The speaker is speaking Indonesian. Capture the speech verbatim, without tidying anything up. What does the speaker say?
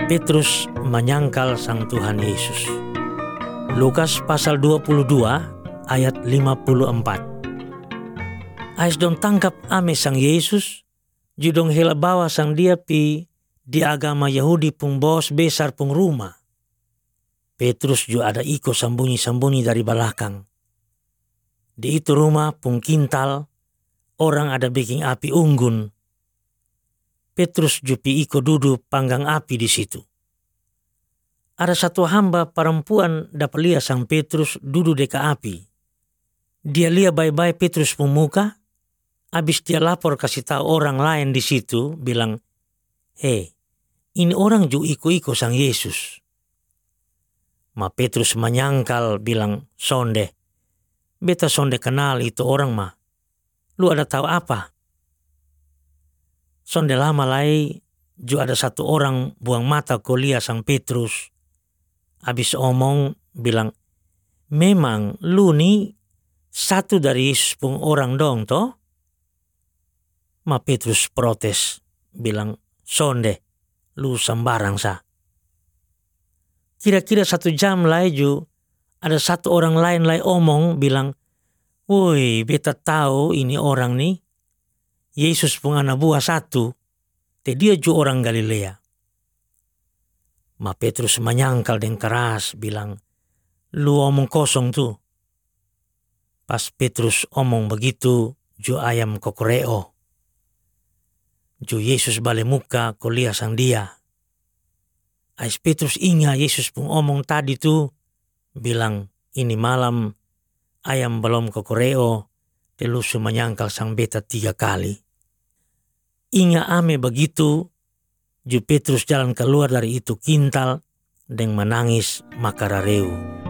Petrus menyangkal sang Tuhan Yesus. Lukas pasal dua puluh dua ayat lima puluh empat. Ais dong tangkap ame sang Yesus, judong hela bawa sang dia pi di agama Yahudi pung bos besar pung rumah. Petrus juga ada iko sambunyi-sambunyi dari belakang. Di itu rumah pung kintal, orang ada bikin api unggun. Petrus jupi iko duduk panggang api di situ. Ada satu hamba perempuan dapat lihat sang Petrus duduk deka api. Dia lihat baik-baik Petrus pung muka, habis dia lapor kasih tahu orang lain di situ, bilang, "Hei, ini orang ju iko-iko sang Yesus." Ma Petrus menyangkal bilang, "Sonde, beta sonde kenal itu orang mah. Lu ada tahu apa?" Sonde lama lai ju ada satu orang buang mata kuliah sang Petrus. Habis omong bilang, "Memang lu nih satu dari Yesus pun orang dong toh?" Ma Petrus protes, bilang, "Sonde, lu sembarang sa." Kira-kira satu jam lai ju ada satu orang lain lai omong bilang, "Woi, beta tahu ini orang nih. Yesus pun anak buah satu. Te dia ju orang Galilea." Ma Petrus menyangkal dengan keras bilang, "Lu omong kosong tuh." Pas Petrus omong begitu, ju ayam kokoreo. Ju Yesus balik muka kuliah sang dia. Ais Petrus ingat Yesus pun omong tadi tuh, bilang, "Ini malam ayam belum kokoreo, telusu menyangkal sang beta tiga kali." Ingat ame begitu, ju Petrus jalan keluar dari itu kintal dan menangis makarareu.